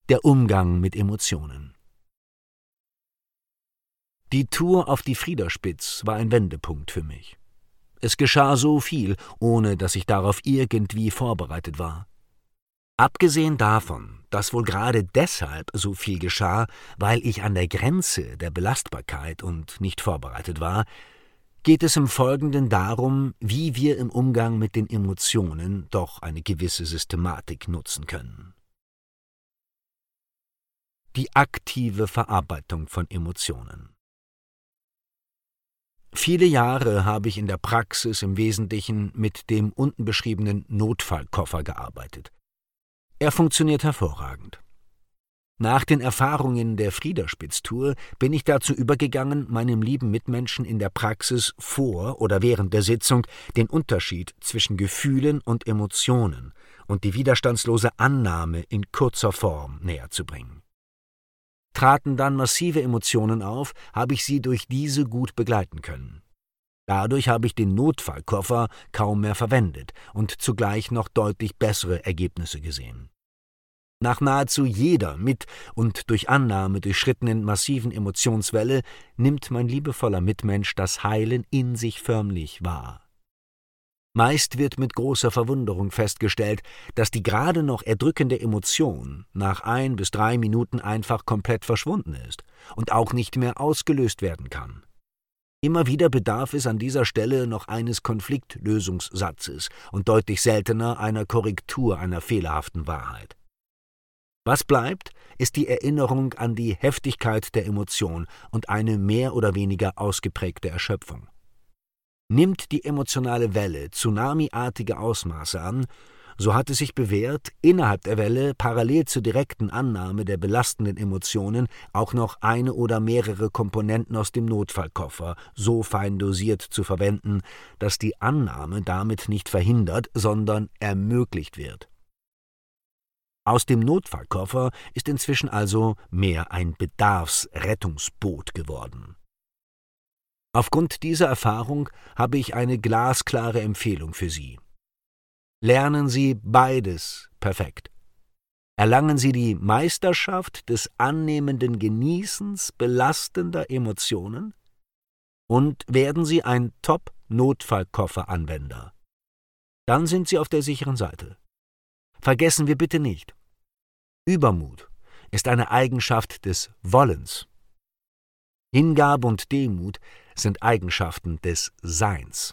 Der Umgang mit Emotionen. Die Tour auf die Friederspitz war ein Wendepunkt für mich. Es geschah so viel, ohne dass ich darauf irgendwie vorbereitet war. Abgesehen davon, dass wohl gerade deshalb so viel geschah, weil ich an der Grenze der Belastbarkeit und nicht vorbereitet war, geht es im Folgenden darum, wie wir im Umgang mit den Emotionen doch eine gewisse Systematik nutzen können. Die aktive Verarbeitung von Emotionen. Viele Jahre habe ich in der Praxis im Wesentlichen mit dem unten beschriebenen Notfallkoffer gearbeitet. Er funktioniert hervorragend. Nach den Erfahrungen der Friederspitz-Tour bin ich dazu übergegangen, meinem lieben Mitmenschen in der Praxis vor oder während der Sitzung den Unterschied zwischen Gefühlen und Emotionen und die widerstandslose Annahme in kurzer Form näherzubringen. Traten dann massive Emotionen auf, habe ich sie durch diese gut begleiten können. Dadurch habe ich den Notfallkoffer kaum mehr verwendet und zugleich noch deutlich bessere Ergebnisse gesehen. Nach nahezu jeder mit und durch Annahme durchschrittenen massiven Emotionswelle nimmt mein liebevoller Mitmensch das Heilen in sich förmlich wahr. Meist wird mit großer Verwunderung festgestellt, dass die gerade noch erdrückende Emotion nach 1 bis 3 Minuten einfach komplett verschwunden ist und auch nicht mehr ausgelöst werden kann. Immer wieder bedarf es an dieser Stelle noch eines Konfliktlösungssatzes und deutlich seltener einer Korrektur einer fehlerhaften Wahrheit. Was bleibt, ist die Erinnerung an die Heftigkeit der Emotion und eine mehr oder weniger ausgeprägte Erschöpfung. Nimmt die emotionale Welle tsunamiartige Ausmaße an, so hat es sich bewährt, innerhalb der Welle parallel zur direkten Annahme der belastenden Emotionen auch noch eine oder mehrere Komponenten aus dem Notfallkoffer so fein dosiert zu verwenden, dass die Annahme damit nicht verhindert, sondern ermöglicht wird. Aus dem Notfallkoffer ist inzwischen also mehr ein Bedarfsrettungsboot geworden. Aufgrund dieser Erfahrung habe ich eine glasklare Empfehlung für Sie. Lernen Sie beides perfekt. Erlangen Sie die Meisterschaft des annehmenden Genießens belastender Emotionen und werden Sie ein Top-Notfallkoffer-Anwender. Dann sind Sie auf der sicheren Seite. Vergessen wir bitte nicht: Übermut ist eine Eigenschaft des Wollens. Hingabe und Demut sind Eigenschaften des Seins.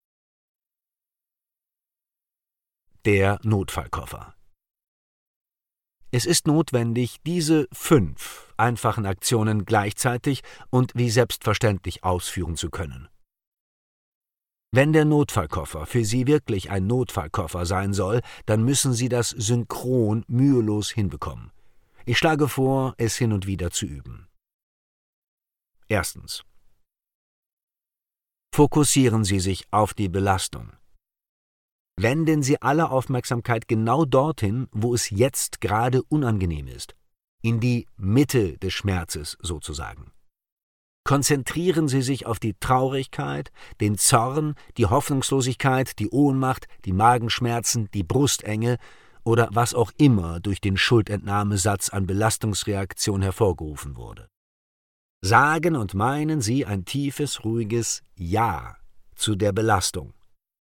Der Notfallkoffer. Es ist notwendig, diese 5 einfachen Aktionen gleichzeitig und wie selbstverständlich ausführen zu können. Wenn der Notfallkoffer für Sie wirklich ein Notfallkoffer sein soll, dann müssen Sie das synchron mühelos hinbekommen. Ich schlage vor, es hin und wieder zu üben. Erstens. Fokussieren Sie sich auf die Belastung. Wenden Sie alle Aufmerksamkeit genau dorthin, wo es jetzt gerade unangenehm ist, in die Mitte des Schmerzes sozusagen. Konzentrieren Sie sich auf die Traurigkeit, den Zorn, die Hoffnungslosigkeit, die Ohnmacht, die Magenschmerzen, die Brustenge oder was auch immer durch den Schuldentnahmesatz an Belastungsreaktion hervorgerufen wurde. Sagen und meinen Sie ein tiefes, ruhiges Ja zu der Belastung.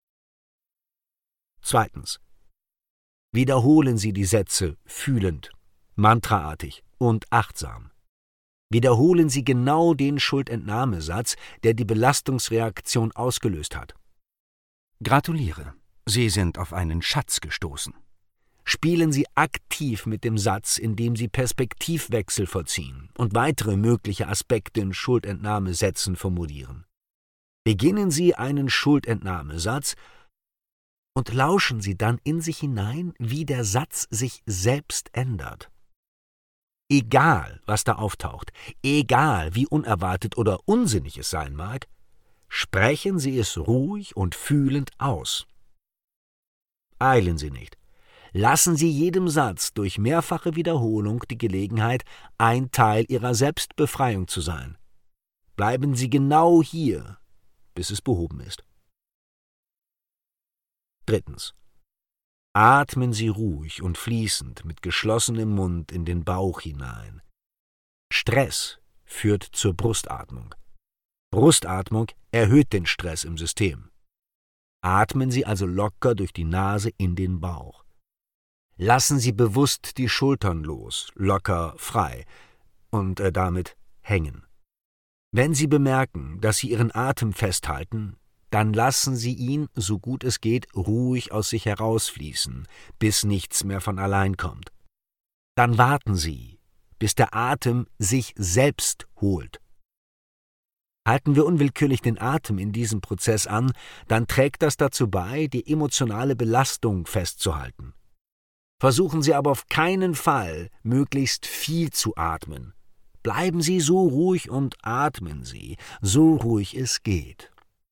Zweitens. Wiederholen Sie die Sätze fühlend, mantraartig und achtsam. Wiederholen Sie genau den Schuldentnahmesatz, der die Belastungsreaktion ausgelöst hat. Gratuliere, Sie sind auf einen Schatz gestoßen. Spielen Sie aktiv mit dem Satz, indem Sie Perspektivwechsel vollziehen und weitere mögliche Aspekte in Schuldentnahmesätzen formulieren. Beginnen Sie einen Schuldentnahmesatz und lauschen Sie dann in sich hinein, wie der Satz sich selbst ändert. Egal, was da auftaucht, egal, wie unerwartet oder unsinnig es sein mag, sprechen Sie es ruhig und fühlend aus. Eilen Sie nicht. Lassen Sie jedem Satz durch mehrfache Wiederholung die Gelegenheit, ein Teil Ihrer Selbstbefreiung zu sein. Bleiben Sie genau hier, bis es behoben ist. Drittens. Atmen Sie ruhig und fließend mit geschlossenem Mund in den Bauch hinein. Stress führt zur Brustatmung. Brustatmung erhöht den Stress im System. Atmen Sie also locker durch die Nase in den Bauch. Lassen Sie bewusst die Schultern los, locker, frei und damit hängen. Wenn Sie bemerken, dass Sie Ihren Atem festhalten, dann lassen Sie ihn, so gut es geht, ruhig aus sich herausfließen, bis nichts mehr von allein kommt. Dann warten Sie, bis der Atem sich selbst holt. Halten wir unwillkürlich den Atem in diesem Prozess an, dann trägt das dazu bei, die emotionale Belastung festzuhalten. Versuchen Sie aber auf keinen Fall, möglichst viel zu atmen. Bleiben Sie so ruhig und atmen Sie, so ruhig es geht.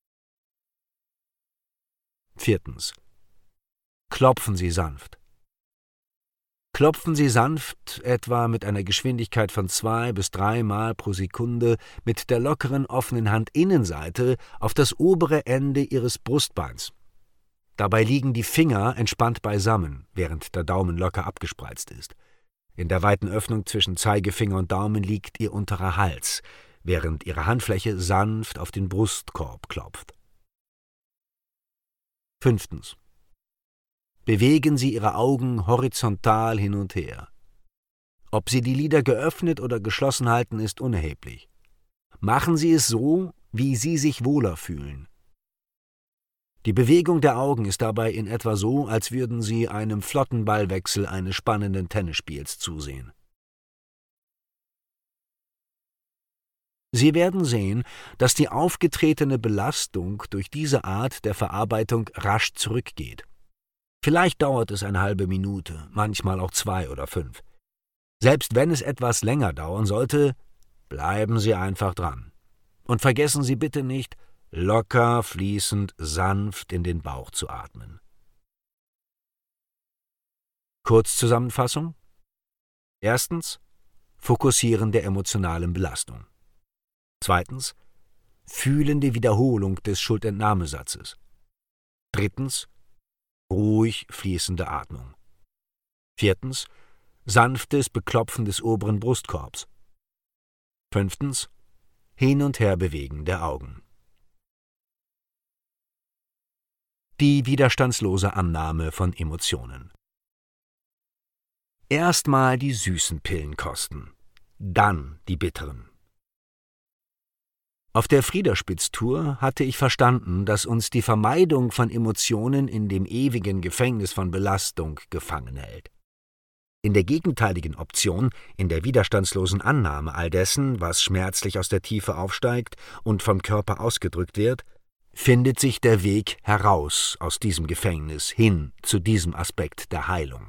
4. Klopfen Sie sanft. Klopfen Sie sanft, etwa mit einer Geschwindigkeit von 2 bis 3 Mal pro Sekunde, mit der lockeren, offenen Handinnenseite auf das obere Ende Ihres Brustbeins. Dabei liegen die Finger entspannt beisammen, während der Daumen locker abgespreizt ist. In der weiten Öffnung zwischen Zeigefinger und Daumen liegt Ihr unterer Hals, während Ihre Handfläche sanft auf den Brustkorb klopft. 5. Bewegen Sie Ihre Augen horizontal hin und her. Ob Sie die Lider geöffnet oder geschlossen halten, ist unerheblich. Machen Sie es so, wie Sie sich wohler fühlen. Die Bewegung der Augen ist dabei in etwa so, als würden Sie einem flotten Ballwechsel eines spannenden Tennisspiels zusehen. Sie werden sehen, dass die aufgetretene Belastung durch diese Art der Verarbeitung rasch zurückgeht. Vielleicht dauert es eine halbe Minute, manchmal auch 2 oder 5. Selbst wenn es etwas länger dauern sollte, bleiben Sie einfach dran. Und vergessen Sie bitte nicht, locker, fließend, sanft in den Bauch zu atmen. Kurzzusammenfassung: 1. Fokussieren der emotionalen Belastung. 2. Fühlende Wiederholung des Schuldentnahmesatzes. 3. Ruhig fließende Atmung. 4. Sanftes Beklopfen des oberen Brustkorbs. 5. Hin- und Herbewegen der Augen. Die widerstandslose Annahme von Emotionen. Erstmal die süßen Pillen kosten, dann die bitteren. Auf der Friederspitz-Tour hatte ich verstanden, dass uns die Vermeidung von Emotionen in dem ewigen Gefängnis von Belastung gefangen hält. In der gegenteiligen Option, in der widerstandslosen Annahme all dessen, was schmerzlich aus der Tiefe aufsteigt und vom Körper ausgedrückt wird, findet sich der Weg heraus aus diesem Gefängnis hin zu diesem Aspekt der Heilung.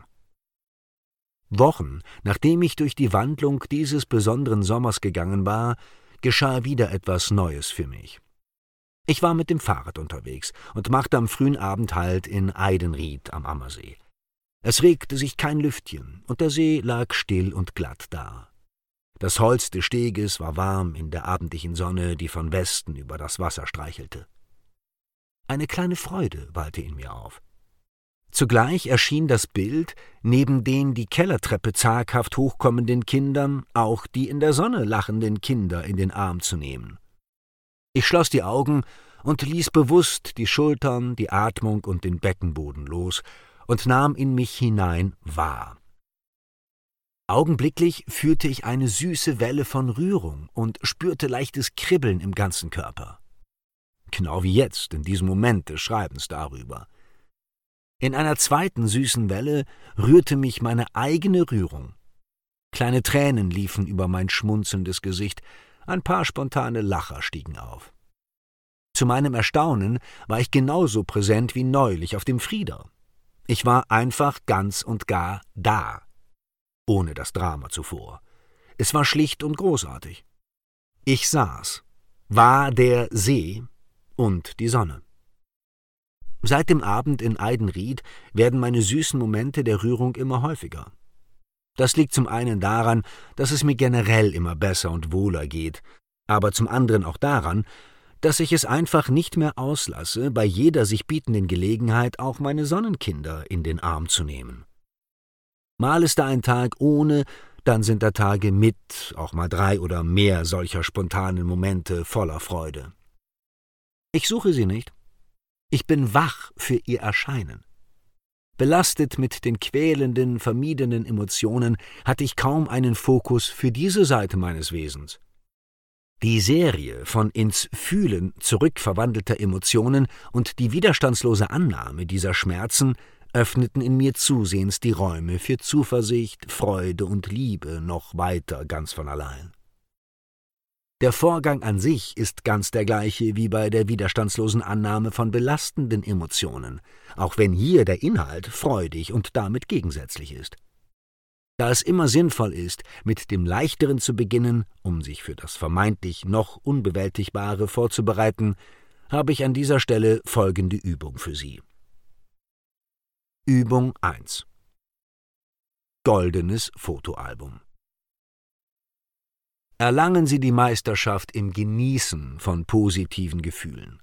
Wochen, nachdem ich durch die Wandlung dieses besonderen Sommers gegangen war, geschah wieder etwas Neues für mich. Ich war mit dem Fahrrad unterwegs und machte am frühen Abend Halt in Eidenried am Ammersee. Es regte sich kein Lüftchen und der See lag still und glatt da. Das Holz des Steges war warm in der abendlichen Sonne, die von Westen über das Wasser streichelte. Eine kleine Freude wallte in mir auf. Zugleich erschien das Bild, neben den die Kellertreppe zaghaft hochkommenden Kindern auch die in der Sonne lachenden Kinder in den Arm zu nehmen. Ich schloss die Augen und ließ bewusst die Schultern, die Atmung und den Beckenboden los und nahm in mich hinein wahr. Augenblicklich fühlte ich eine süße Welle von Rührung und spürte leichtes Kribbeln im ganzen Körper. Genau wie jetzt, in diesem Moment des Schreibens darüber. In einer zweiten süßen Welle rührte mich meine eigene Rührung. Kleine Tränen liefen über mein schmunzelndes Gesicht, ein paar spontane Lacher stiegen auf. Zu meinem Erstaunen war ich genauso präsent wie neulich auf dem Frieder. Ich war einfach ganz und gar da, ohne das Drama zuvor. Es war schlicht und großartig. Ich saß, war der See und die Sonne. Seit dem Abend in Eidenried werden meine süßen Momente der Rührung immer häufiger. Das liegt zum einen daran, dass es mir generell immer besser und wohler geht, aber zum anderen auch daran, dass ich es einfach nicht mehr auslasse, bei jeder sich bietenden Gelegenheit auch meine Sonnenkinder in den Arm zu nehmen. Mal ist da ein Tag ohne, dann sind da Tage mit, auch mal 3 oder mehr solcher spontanen Momente voller Freude. Ich suche sie nicht. Ich bin wach für ihr Erscheinen. Belastet mit den quälenden, vermiedenen Emotionen hatte ich kaum einen Fokus für diese Seite meines Wesens. Die Serie von ins Fühlen zurückverwandelter Emotionen und die widerstandslose Annahme dieser Schmerzen öffneten in mir zusehends die Räume für Zuversicht, Freude und Liebe noch weiter ganz von allein. Der Vorgang an sich ist ganz der gleiche wie bei der widerstandslosen Annahme von belastenden Emotionen, auch wenn hier der Inhalt freudig und damit gegensätzlich ist. Da es immer sinnvoll ist, mit dem Leichteren zu beginnen, um sich für das vermeintlich noch Unbewältigbare vorzubereiten, habe ich an dieser Stelle folgende Übung für Sie. Übung 1. Goldenes Fotoalbum. Erlangen Sie die Meisterschaft im Genießen von positiven Gefühlen.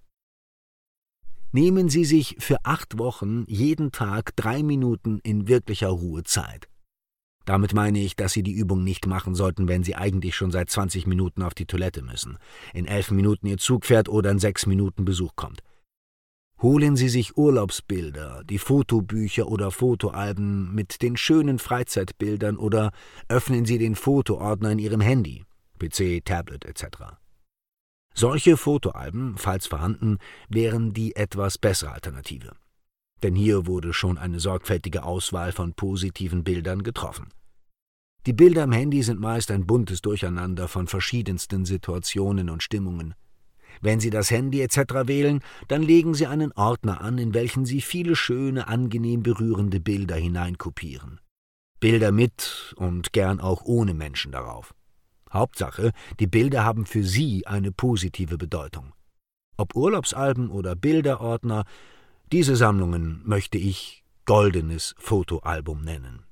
Nehmen Sie sich für 8 Wochen jeden Tag 3 Minuten in wirklicher Ruhe Zeit. Damit meine ich, dass Sie die Übung nicht machen sollten, wenn Sie eigentlich schon seit 20 Minuten auf die Toilette müssen, in 11 Minuten Ihr Zug fährt oder in 6 Minuten Besuch kommt. Holen Sie sich Urlaubsbilder, die Fotobücher oder Fotoalben mit den schönen Freizeitbildern oder öffnen Sie den Fotoordner in Ihrem Handy, PC, Tablet etc. Solche Fotoalben, falls vorhanden, wären die etwas bessere Alternative. Denn hier wurde schon eine sorgfältige Auswahl von positiven Bildern getroffen. Die Bilder im Handy sind meist ein buntes Durcheinander von verschiedensten Situationen und Stimmungen. Wenn Sie das Handy etc. wählen, dann legen Sie einen Ordner an, in welchen Sie viele schöne, angenehm berührende Bilder hineinkopieren. Bilder mit und gern auch ohne Menschen darauf. Hauptsache, die Bilder haben für Sie eine positive Bedeutung. Ob Urlaubsalben oder Bilderordner, diese Sammlungen möchte ich goldenes Fotoalbum nennen.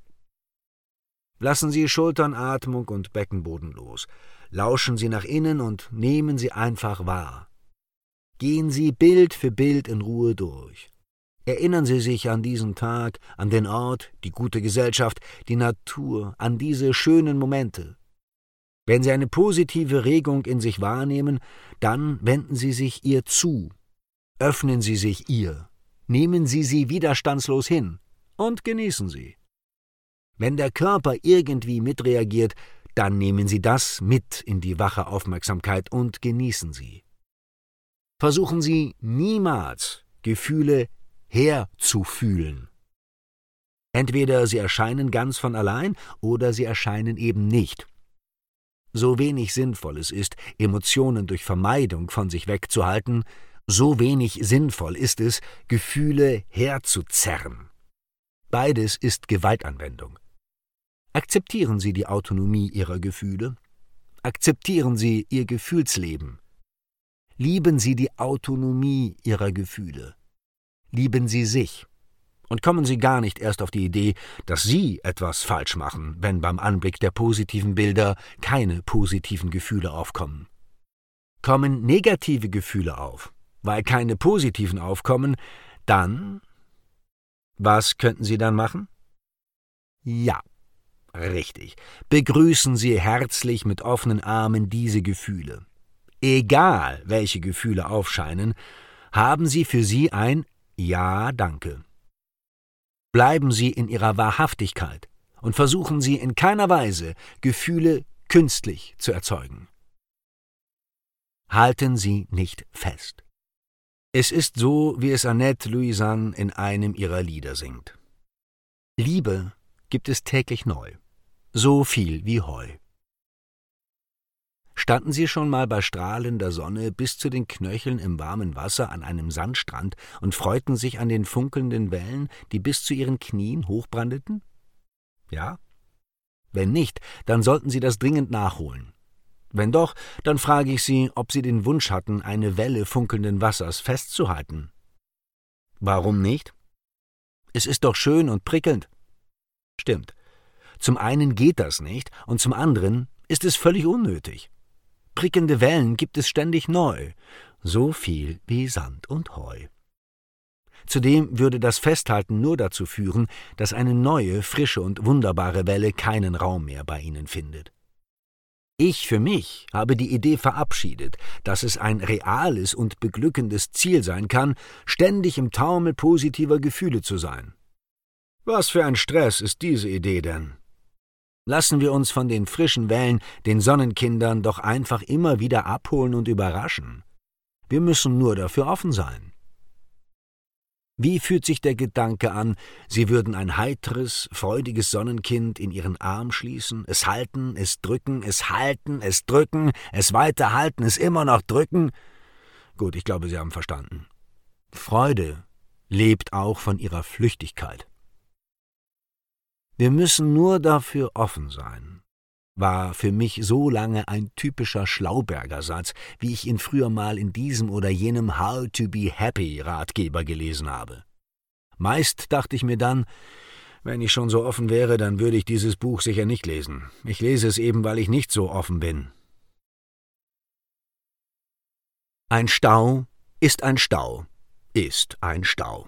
Lassen Sie Schultern, Atmung und Beckenboden los. Lauschen Sie nach innen und nehmen Sie einfach wahr. Gehen Sie Bild für Bild in Ruhe durch. Erinnern Sie sich an diesen Tag, an den Ort, die gute Gesellschaft, die Natur, an diese schönen Momente. Wenn Sie eine positive Regung in sich wahrnehmen, dann wenden Sie sich ihr zu. Öffnen Sie sich ihr. Nehmen Sie sie widerstandslos hin und genießen Sie. Wenn der Körper irgendwie mitreagiert, dann nehmen Sie das mit in die wache Aufmerksamkeit und genießen Sie. Versuchen Sie niemals, Gefühle herzufühlen. Entweder sie erscheinen ganz von allein oder sie erscheinen eben nicht. So wenig sinnvoll es ist, Emotionen durch Vermeidung von sich wegzuhalten, so wenig sinnvoll ist es, Gefühle herzuzerren. Beides ist Gewaltanwendung. Akzeptieren Sie die Autonomie Ihrer Gefühle. Akzeptieren Sie Ihr Gefühlsleben. Lieben Sie die Autonomie Ihrer Gefühle. Lieben Sie sich. Und kommen Sie gar nicht erst auf die Idee, dass Sie etwas falsch machen, wenn beim Anblick der positiven Bilder keine positiven Gefühle aufkommen. Kommen negative Gefühle auf, weil keine positiven aufkommen, dann... Was könnten Sie dann machen? Ja, richtig. Begrüßen Sie herzlich mit offenen Armen diese Gefühle. Egal, welche Gefühle aufscheinen, haben Sie für sie ein Ja, danke. Bleiben Sie in Ihrer Wahrhaftigkeit und versuchen Sie in keiner Weise, Gefühle künstlich zu erzeugen. Halten Sie nicht fest. Es ist so, wie es Annette Louisanne in einem ihrer Lieder singt. Liebe gibt es täglich neu, so viel wie Heu. Standen Sie schon mal bei strahlender Sonne bis zu den Knöcheln im warmen Wasser an einem Sandstrand und freuten sich an den funkelnden Wellen, die bis zu Ihren Knien hochbrandeten? Ja? Wenn nicht, dann sollten Sie das dringend nachholen. Wenn doch, dann frage ich Sie, ob Sie den Wunsch hatten, eine Welle funkelnden Wassers festzuhalten. Warum nicht? Es ist doch schön und prickelnd. Stimmt. Zum einen geht das nicht und zum anderen ist es völlig unnötig. Prickelnde Wellen gibt es ständig neu. so viel wie Sand und Heu. Zudem würde das Festhalten nur dazu führen, dass eine neue, frische und wunderbare Welle keinen Raum mehr bei Ihnen findet. Ich für mich habe die Idee verabschiedet, dass es ein reales und beglückendes Ziel sein kann, ständig im Taumel positiver Gefühle zu sein. Was für ein Stress ist diese Idee denn? Lassen wir uns von den frischen Wellen, den Sonnenkindern, doch einfach immer wieder abholen und überraschen. Wir müssen nur dafür offen sein. Wie fühlt sich der Gedanke an, Sie würden ein heiteres, freudiges Sonnenkind in Ihren Arm schließen, es halten, es drücken, es halten, es drücken, es weiterhalten, es immer noch drücken? Gut, ich glaube, Sie haben verstanden. Freude lebt auch von ihrer Flüchtigkeit. Wir müssen nur dafür offen sein, war für mich so lange ein typischer Schlauberger-Satz, wie ich ihn früher mal in diesem oder jenem How to be happy Ratgeber gelesen habe. Meist dachte ich mir dann, wenn ich schon so offen wäre, dann würde ich dieses Buch sicher nicht lesen. Ich lese es eben, weil ich nicht so offen bin. Ein Stau ist ein Stau, ist ein Stau.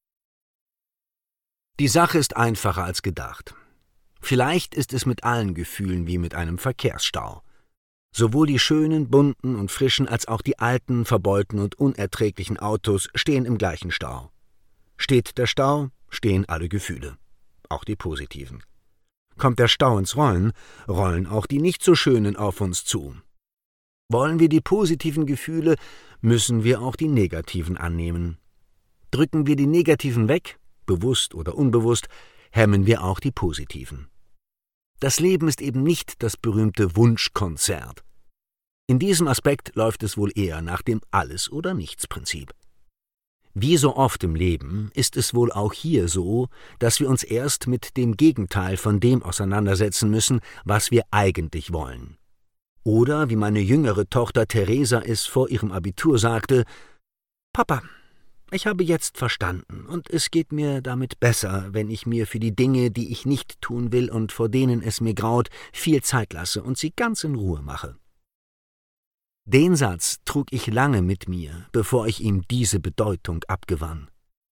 Die Sache ist einfacher als gedacht. Vielleicht ist es mit allen Gefühlen wie mit einem Verkehrsstau. Sowohl die schönen, bunten und frischen als auch die alten, verbeulten und unerträglichen Autos stehen im gleichen Stau. Steht der Stau, stehen alle Gefühle, auch die positiven. Kommt der Stau ins Rollen, rollen auch die nicht so schönen auf uns zu. Wollen wir die positiven Gefühle, müssen wir auch die negativen annehmen. Drücken wir die negativen weg, bewusst oder unbewusst, hemmen wir auch die positiven. Das Leben ist eben nicht das berühmte Wunschkonzert. In diesem Aspekt läuft es wohl eher nach dem Alles-oder-nichts-Prinzip. Wie so oft im Leben ist es wohl auch hier so, dass wir uns erst mit dem Gegenteil von dem auseinandersetzen müssen, was wir eigentlich wollen. Oder, wie meine jüngere Tochter Theresa es vor ihrem Abitur sagte: »Papa, ich habe jetzt verstanden, und es geht mir damit besser, wenn ich mir für die Dinge, die ich nicht tun will und vor denen es mir graut, viel Zeit lasse und sie ganz in Ruhe mache.« Den Satz trug ich lange mit mir, bevor ich ihm diese Bedeutung abgewann.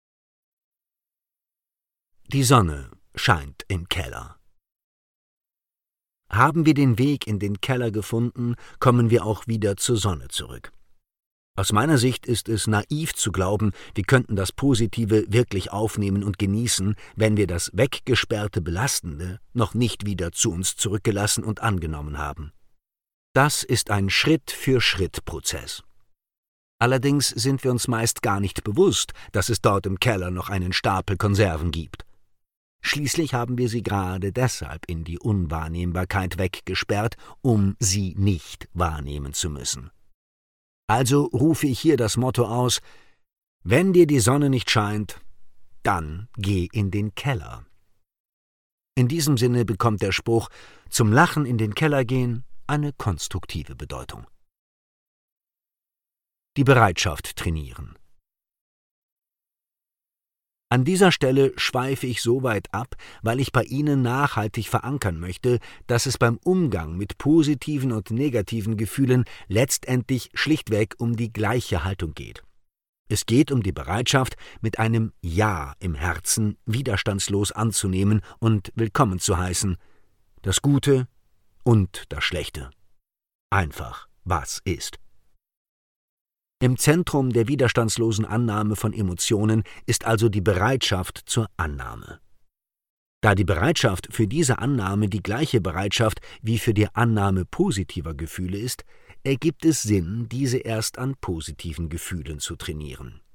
Die Sonne scheint im Keller. Haben wir den Weg in den Keller gefunden, kommen wir auch wieder zur Sonne zurück. Aus meiner Sicht ist es naiv zu glauben, wir könnten das Positive wirklich aufnehmen und genießen, wenn wir das weggesperrte Belastende noch nicht wieder zu uns zurückgelassen und angenommen haben. Das ist ein Schritt-für-Schritt-Prozess. Allerdings sind wir uns meist gar nicht bewusst, dass es dort im Keller noch einen Stapel Konserven gibt. Schließlich haben wir sie gerade deshalb in die Unwahrnehmbarkeit weggesperrt, um sie nicht wahrnehmen zu müssen. Also rufe ich hier das Motto aus: Wenn dir die Sonne nicht scheint, dann geh in den Keller. In diesem Sinne bekommt der Spruch „Zum Lachen in den Keller gehen“ eine konstruktive Bedeutung. Die Bereitschaft trainieren. An dieser Stelle schweife ich so weit ab, weil ich bei Ihnen nachhaltig verankern möchte, dass es beim Umgang mit positiven und negativen Gefühlen letztendlich schlichtweg um die gleiche Haltung geht. Es geht um die Bereitschaft, mit einem Ja im Herzen widerstandslos anzunehmen und willkommen zu heißen, das Gute und das Schlechte. Einfach, was ist. Im Zentrum der widerstandslosen Annahme von Emotionen ist also die Bereitschaft zur Annahme. Da die Bereitschaft für diese Annahme die gleiche Bereitschaft wie für die Annahme positiver Gefühle ist, ergibt es Sinn, diese erst an positiven Gefühlen zu trainieren.